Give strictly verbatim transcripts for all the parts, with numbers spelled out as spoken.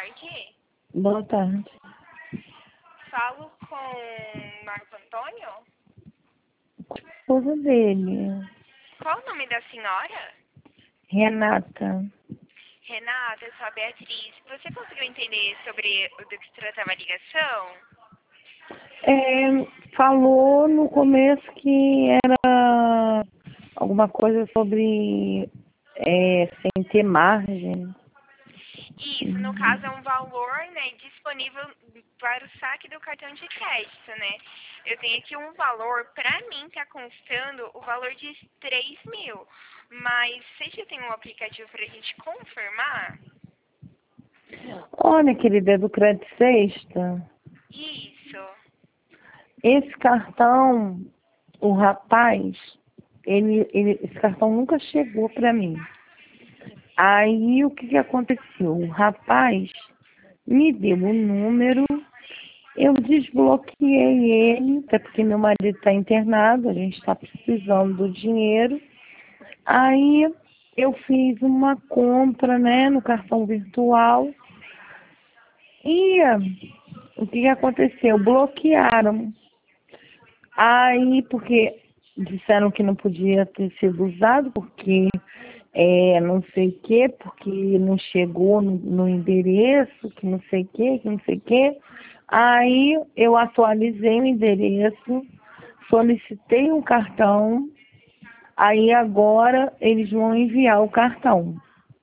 tarde. Boa tarde. Falo com Marco Antônio? Esposa dele, Qual o nome da senhora? Renata. Renata, eu sou a Beatriz. Você conseguiu entender sobre o do que se tratava a ligação? É, falou no começo que era alguma coisa sobre é, sem ter margem. Isso, no caso é um valor, né, disponível para o saque do cartão de crédito, né? Eu tenho aqui um valor, para mim tá constando o valor de três mil. Mas você já tem um aplicativo para a gente confirmar? Olha, querida, é do Crédito Sexta. Isso. Esse cartão, o rapaz, ele, ele, esse cartão nunca chegou para mim. Aí o que, que aconteceu? O rapaz me deu o número, eu desbloqueei ele, até porque meu marido está internado, a gente está precisando do dinheiro. Aí eu fiz uma compra, né, no cartão virtual. E o que, que aconteceu? Bloquearam. Aí, porque disseram que não podia ter sido usado, porque é, não sei o quê, porque não chegou no, no endereço, que não sei o quê, que não sei o quê. Aí eu atualizei o endereço, solicitei um cartão, aí agora eles vão enviar o cartão,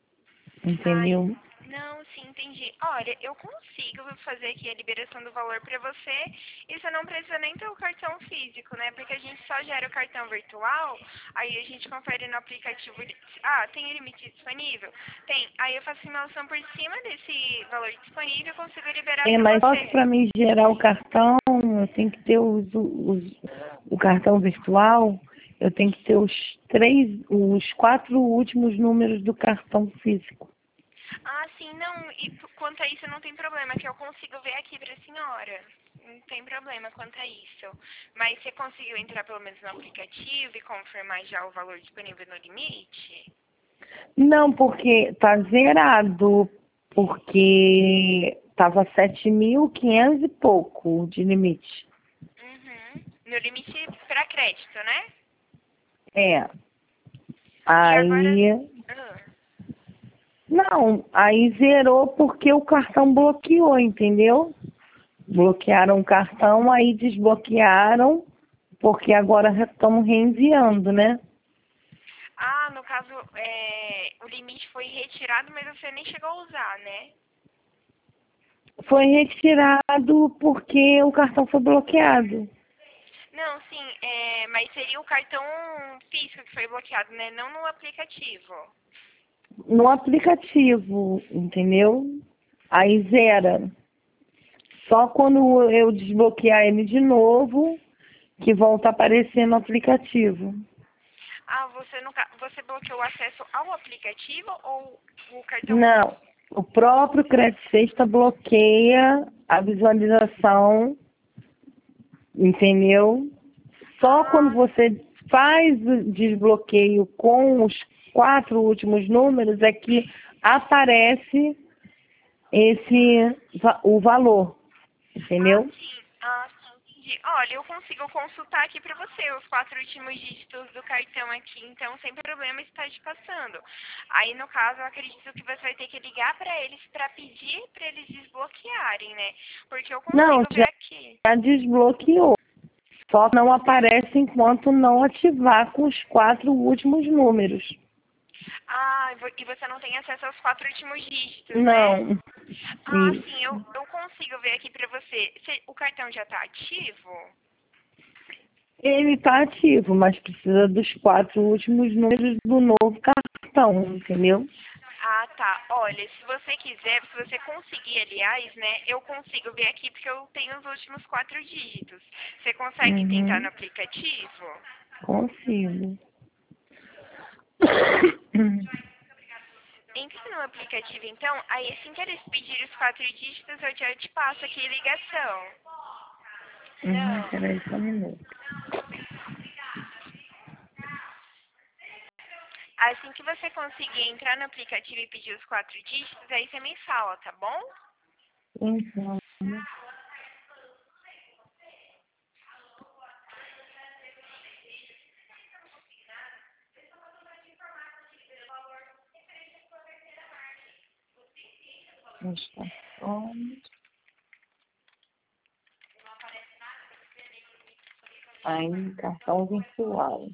Ai, entendeu? não, sim, entendi. Olha, eu consigo fazer aqui a liberação do valor para você e você não precisa nem ter o cartão físico, né? Porque a gente só gera o cartão virtual, aí a gente confere no aplicativo. Ah, tem limite disponível? Tem. Aí eu faço simulação por cima desse valor disponível e consigo liberar É, para mas só que você. para mim gerar o cartão, eu tenho que ter os, os, o cartão virtual, eu tenho que ter os três, os quatro últimos números do cartão físico. Ah, sim, não. E p- quanto a isso não tem problema, que eu consigo ver aqui para a senhora. Não tem problema quanto a isso. Mas você conseguiu entrar pelo menos no aplicativo e confirmar já o valor disponível no limite? Não, porque tá zerado, porque tava sete mil e quinhentos e pouco de limite. Uhum. No limite para crédito, né? É. E agora. Aí, Ah, não, aí zerou porque o cartão bloqueou, entendeu? Bloquearam o cartão, aí desbloquearam, porque agora estamos reenviando, né? ah, no caso, é, o limite foi retirado, mas você nem chegou a usar, né? Foi retirado porque o cartão foi bloqueado. Não, sim, é, mas seria o cartão físico que foi bloqueado, né? Não no aplicativo. No aplicativo, entendeu? Aí zera. Só quando eu desbloquear ele de novo, que volta a aparecer no aplicativo. Ah, você, no, ca- você bloqueou o acesso ao aplicativo ou o cartão? Não, o próprio Crédito Sexta bloqueia a visualização, entendeu? Só quando Ah, você faz o desbloqueio com os quatro últimos números é que aparece esse va- o valor, ah, entendeu? sim. Ah, sim, entendi. Olha, eu consigo consultar aqui para você os quatro últimos dígitos do cartão aqui, então sem problema está te passando. Aí, no caso, eu acredito que você vai ter que ligar para eles para pedir para eles desbloquearem, né? Porque eu Não, consigo ver já, aqui. já desbloqueou. Só não aparece enquanto não ativar com os quatro últimos números. Ah, e vo- e você não tem acesso aos quatro últimos dígitos, né? Não. Ah, sim, eu, Isso. eu consigo ver aqui pra você. Cê- o cartão já tá ativo? Ele está ativo, mas precisa dos quatro últimos números do novo cartão, entendeu? Ah, tá. Olha, se você quiser, se você conseguir, aliás, né, eu consigo ver aqui porque eu tenho os últimos quatro dígitos. Você consegue tentar no Uhum. aplicativo? Consigo. Entre no aplicativo, então, aí assim que eles pedirem os quatro dígitos, eu já te passo aqui a ligação. Uhum, Não. peraí só um minuto. Assim que você conseguir entrar no aplicativo e pedir os quatro dígitos, aí você me fala, tá bom? Então, os cartões. Aí, cartão virtual.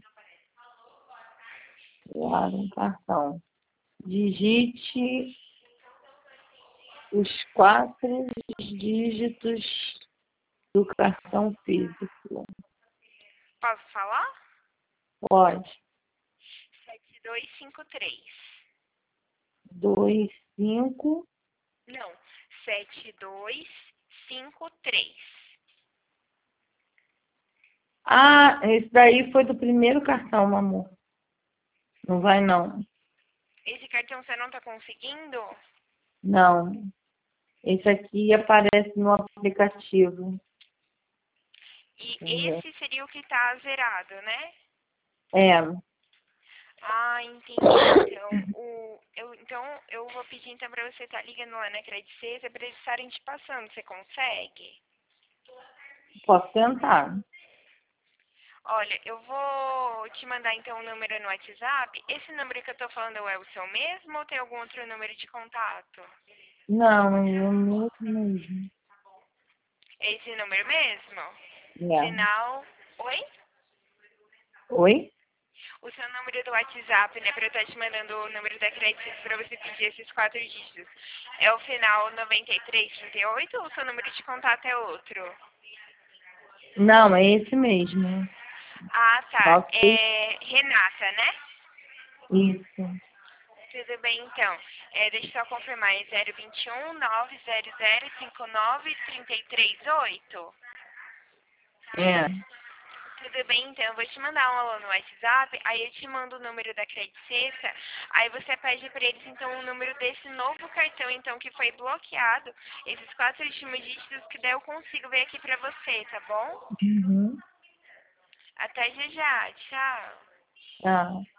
Criar um cartão. Digite os quatro dígitos do cartão físico. Posso falar? Pode. sete dois cinco três. Dois, cinco. Não, sete dois cinco três. Ah, esse daí foi do primeiro cartão, amor. Não vai, não. Esse cartão você não está conseguindo? Não. Esse aqui aparece no aplicativo. E Entendeu? esse seria o que está zerado, né? É. Ah, entendi. Então, o, eu, então, eu vou pedir então para você estar ligando lá na Credit Suisse para eles estarem te passando. Você consegue? Posso tentar. Olha, eu vou te mandar então o número no WhatsApp. Esse número que eu tô falando é o seu mesmo ou tem algum outro número de contato? Não, é o mesmo mesmo. É esse número mesmo? É. Final. Oi? Oi? O seu número do WhatsApp, né? Pra eu estar te mandando o número da Credit pra você pedir esses quatro dígitos. É o final noventa e três trinta e oito ou o seu número de contato é outro? Não, é esse mesmo. Ah, tá. Ok. É Renata, né? Isso. Tudo bem, então. É, deixa eu só confirmar. É zero dois um nove zero zero cinco nove três três oito. É. Tudo bem, então. Eu vou te mandar um alô no WhatsApp. Aí eu te mando o número da Credit Sexta. Aí você pede pra eles, então, o número desse novo cartão, então, que foi bloqueado. Esses quatro últimos dígitos que daí eu consigo ver aqui pra você, tá bom? Uhum. Até já já. Tchau. Tá.